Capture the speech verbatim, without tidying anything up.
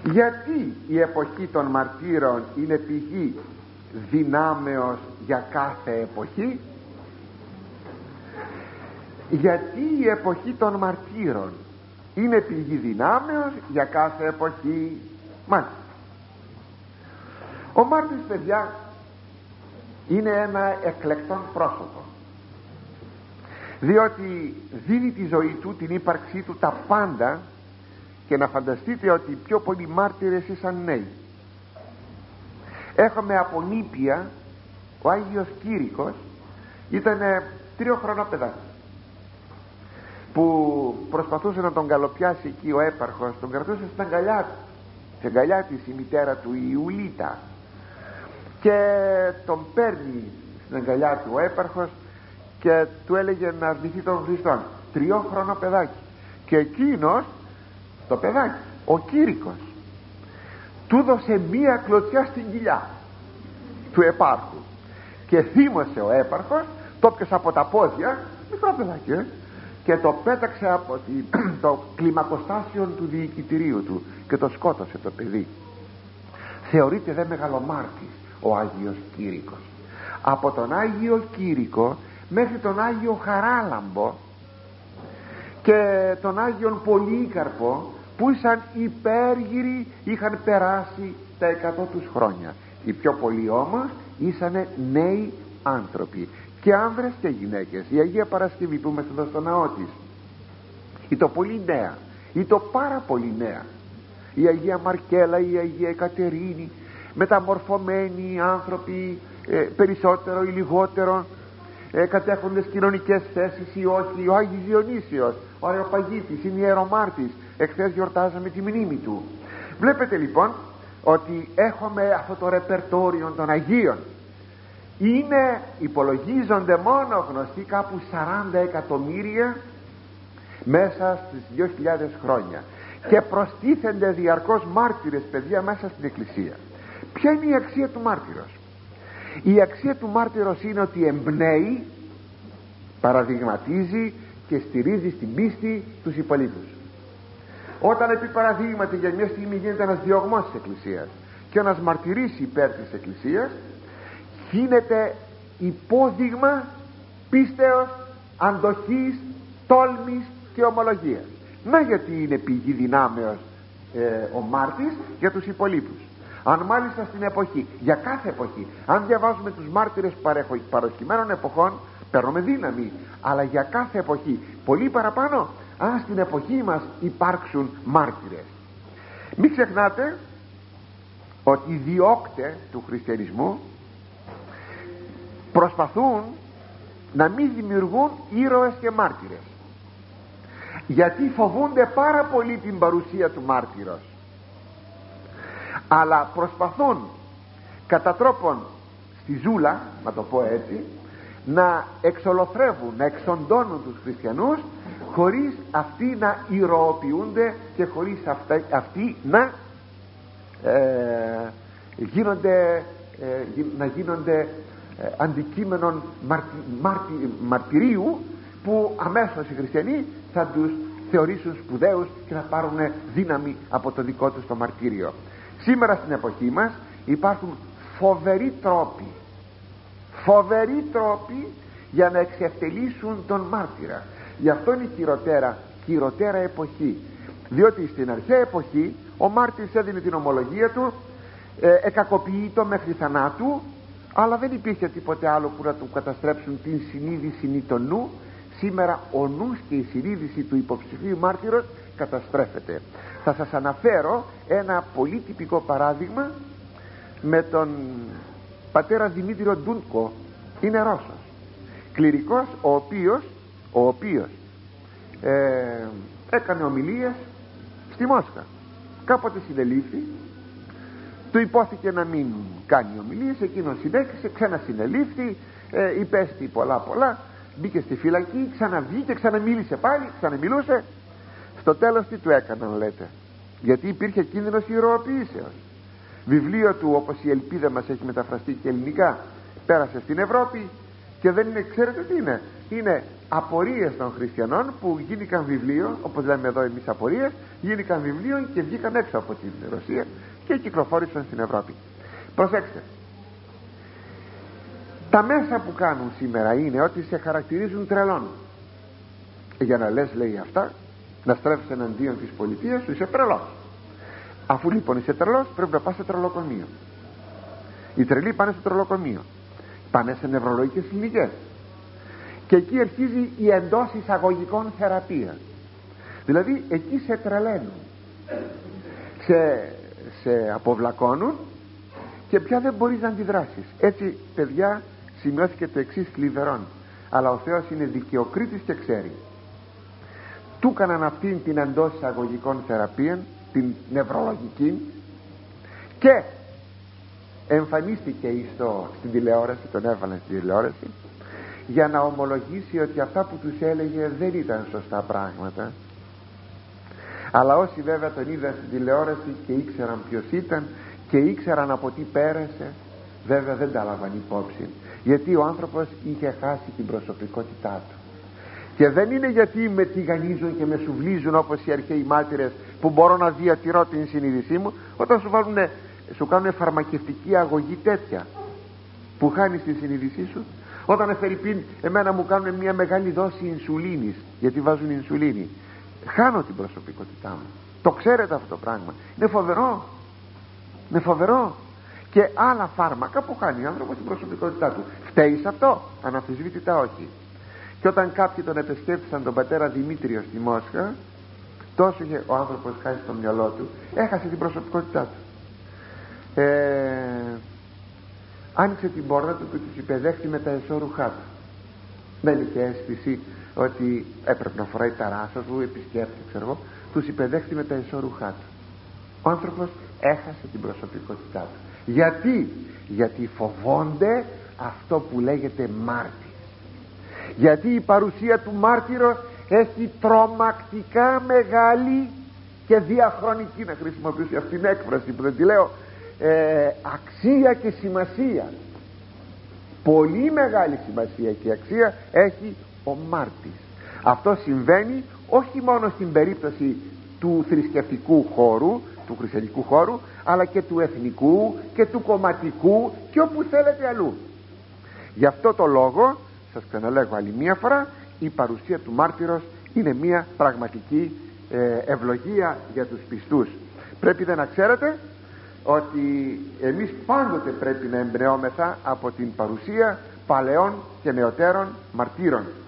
Γιατί η εποχή των μαρτύρων είναι πηγή δυνάμεως για κάθε εποχή? Γιατί η εποχή των μαρτύρων είναι πηγή δυνάμεως για κάθε εποχή? Μάλιστα, ο μάρτυρης, παιδιά, είναι ένα εκλεκτόν πρόσωπο, διότι δίνει τη ζωή του, την ύπαρξή του, τα πάντα. Και να φανταστείτε ότι οι πιο πολλοί μάρτυρες ήσαν νέοι. Έχουμε από νήπια, ο Άγιος Κήρυκος ήταν τριόχρονο παιδάκι που προσπαθούσε να τον καλοπιάσει εκεί ο έπαρχος, τον κρατούσε στην αγκαλιά του, στην αγκαλιά της η μητέρα του, η Ιουλίτα, και τον παίρνει στην αγκαλιά του ο έπαρχος και του έλεγε να αρνηθεί τον Χριστόν. Τριόχρονο παιδάκι. Και εκείνος, το παιδάκι, ο Κήρυκος, του δώσε μία κλωτσιά στην κοιλιά του επάρχου και θύμωσε ο έπαρχος, το πιασε από τα πόδια, μικρό παιδάκι, ε, και το πέταξε από το κλιμακοστάσιο του διοικητηρίου του και το σκότωσε το παιδί. Θεωρείται δε μεγαλομάρτης ο Άγιος Κήρυκος. Από τον Άγιο Κήρυκο μέχρι τον Άγιο Χαράλαμπο και τον Άγιον Πολύκαρπο, που ήσαν υπέργυροι, είχαν περάσει τα εκατό τους χρόνια. Οι πιο πολλοί όμως ήσαν νέοι άνθρωποι, και άνδρες και γυναίκες. Η Αγία Παρασκευή που είμαστε εδώ στο ναό της, ή το πολύ νέα ή το πάρα πολύ νέα, η Αγία Μαρκέλα, η Αγία Εκατερίνη, μεταμορφωμένοι άνθρωποι, ε, περισσότερο ή λιγότερο, ε, κατέχοντες κοινωνικές θέσεις ή όχι. Ο Άγιος Διονύσιος, ο Αεροπαγίτης, είναι ιερομάρτης, εχθές γιορτάζαμε τη μνήμη του. Βλέπετε λοιπόν ότι έχουμε αυτό το ρεπερτόριο των Αγίων. Είναι, υπολογίζονται μόνο γνωστοί κάπου σαράντα εκατομμύρια μέσα στις δύο χιλιάδες χρόνια, και προστίθενται διαρκώς μάρτυρες, παιδιά, μέσα στην Εκκλησία. Ποια είναι η αξία του μάρτυρος? Η αξία του μάρτυρος είναι ότι εμπνέει, παραδειγματίζει και στηρίζει στην πίστη τους υπολείπους. Όταν επί παραδείγματι για μια στιγμή γίνεται ένας διωγμός της Εκκλησίας και ένας μαρτυρήσει υπέρ της Εκκλησίας, γίνεται υπόδειγμα πίστεως, αντοχής, τόλμης και ομολογίας. Να γιατί είναι πηγή δυνάμεως ε, ο μάρτης για τους υπολείπους. Αν μάλιστα στην εποχή, για κάθε εποχή, αν διαβάζουμε τους μάρτυρες παροχημένων εποχών, παίρνουμε δύναμη, αλλά για κάθε εποχή πολύ παραπάνω αν στην εποχή μας υπάρξουν μάρτυρες. Μην ξεχνάτε ότι οι διώκτες του χριστιανισμού προσπαθούν να μην δημιουργούν ήρωες και μάρτυρες, γιατί φοβούνται πάρα πολύ την παρουσία του μάρτυρος, αλλά προσπαθούν κατά τρόπον στη ζούλα, να το πω έτσι, να εξολοθρεύουν, να εξοντώνουν τους χριστιανούς, χωρίς αυτοί να ηρωοποιούνται και χωρίς αυτά, αυτοί να ε, γίνονται, ε, να γίνονται ε, αντικείμενων μαρτι, μαρτι, μαρτυρίου, που αμέσως οι χριστιανοί θα τους θεωρήσουν σπουδαίους και θα πάρουν δύναμη από το δικό τους το μαρτύριο. Σήμερα στην εποχή μας υπάρχουν φοβεροί τρόποι, φοβεροί τρόποι για να εξευτελίσουν τον μάρτυρα. Γι' αυτό είναι χειροτέρα, χειροτέρα εποχή, διότι στην αρχαία εποχή ο μάρτυρης έδινε την ομολογία του, ε, εκακοποιείτο μέχρι θανάτου, αλλά δεν υπήρχε τίποτε άλλο που να του καταστρέψουν την συνείδηση ή τον νου. Σήμερα ο νους και η συνείδηση του υποψηφίου μάρτυρος καταστρέφεται. Θα σας αναφέρω ένα πολύ τυπικό παράδειγμα με τον πατέρα Δημήτριο Ντούντκο. Είναι Ρώσος κληρικός, ο οποίος, ο οποίος ε, έκανε ομιλίες στη Μόσχα. Κάποτε συνελήφθη, του υπόθηκε να μην κάνει ομιλίες, εκείνος συνέχισε, ξανασυνελήφθη, ε, υπέστη πολλά πολλά, μπήκε στη φυλακή, ξαναβγήκε, ξαναμίλησε πάλι, ξαναμιλούσε. Στο τέλος τι του έκαναν, λέτε? Γιατί υπήρχε κίνδυνος ηρωοποιήσεως. Βιβλίο του, όπως η Ελπίδα μας έχει μεταφραστεί και ελληνικά, πέρασε στην Ευρώπη και δεν είναι, ξέρετε τι είναι, είναι απορίες των χριστιανών που γίνηκαν βιβλίο, όπως λέμε εδώ εμείς απορίες, γίνηκαν βιβλίο και βγήκαν έξω από την Ρωσία και κυκλοφόρησαν στην Ευρώπη. Προσέξτε, τα μέσα που κάνουν σήμερα είναι ότι σε χαρακτηρίζουν τρελών. Για να λες, λέει, αυτά, να στρέφεις εναντίον της πολιτείας σου, είσαι τρελός. Αφού λοιπόν είσαι τρελός, πρέπει να πας σε τρελοκομείο. Οι τρελοί πάνε στο τρελοκομείο, πάνε σε νευρολογικές κλινικές, και εκεί αρχίζει η εντός εισαγωγικών θεραπεία. Δηλαδή εκεί σε τρελαίνουν, σε, σε αποβλακώνουν και πια δεν μπορείς να αντιδράσεις. Έτσι, παιδιά, σημειώθηκε το εξής θλιβερόν, αλλά ο Θεός είναι δικαιοκρίτης και ξέρει. Του έκαναν αυτήν την εντός εισαγωγικών θεραπεία, την νευρολογική, και εμφανίστηκε στο, στην τηλεόραση, τον έβαλαν στην τηλεόραση για να ομολογήσει ότι αυτά που τους έλεγε δεν ήταν σωστά πράγματα. Αλλά όσοι βέβαια τον είδαν στην τηλεόραση και ήξεραν ποιος ήταν και ήξεραν από τι πέρασε, βέβαια δεν τα λάβαν υπόψη, γιατί ο άνθρωπος είχε χάσει την προσωπικότητά του. Και δεν είναι γιατί με τηγανίζουν και με σουβλίζουν όπως οι αρχαίοι μάρτυρες, που μπορώ να διατηρώ την συνείδησή μου, όταν σου, βάλουνε, σου κάνουν φαρμακευτική αγωγή τέτοια που χάνεις την συνείδησή σου. Όταν εφερειπίν εμένα μου κάνουν μια μεγάλη δόση ινσουλίνης, γιατί βάζουν ινσουλίνη, χάνω την προσωπικότητά μου. Το ξέρετε αυτό το πράγμα, είναι φοβερό, είναι φοβερό. Και άλλα φάρμακα που χάνει ο άνθρωπος την προσωπικότητά του. Φταίει σε αυτό? Αναμφισβήτητα όχι. Και όταν κάποιοι τον επισκέφτησαν τον πατέρα Δημήτριο στη Μόσχα, τόσο είχε ο άνθρωπος χάσει το μυαλό του, έχασε την προσωπικότητά του. ε, άνοιξε την πόρτα του και τους υπεδέχτη με τα εσώρουχά του. Δεν είχε αίσθηση ότι έπρεπε να φοράει τα ράσα του, επισκέπτη, ξέρω εγώ, τους υπεδέχτη με τα εσώρουχά του. Ο άνθρωπος έχασε την προσωπικότητά του. Γιατί? Γιατί φοβόνται αυτό που λέγεται μάρτυρ. Γιατί η παρουσία του μάρτυρος έχει τρομακτικά μεγάλη και διαχρονική, να χρησιμοποιήσω αυτήν την έκφραση που δεν τη λέω, ε, αξία και σημασία. Πολύ μεγάλη σημασία και αξία έχει ο μάρτυρς. Αυτό συμβαίνει όχι μόνο στην περίπτωση του θρησκευτικού χώρου, του χριστιανικού χώρου, αλλά και του εθνικού και του κομματικού και όπου θέλετε αλλού. Γι' αυτό το λόγο, σας ξαναλέγω άλλη μία φορά, η παρουσία του μάρτυρος είναι μία πραγματική ε, ευλογία για τους πιστούς. Πρέπει να ξέρετε ότι εμείς πάντοτε πρέπει να εμπνεόμεθα από την παρουσία παλαιών και νεωτέρων μαρτύρων.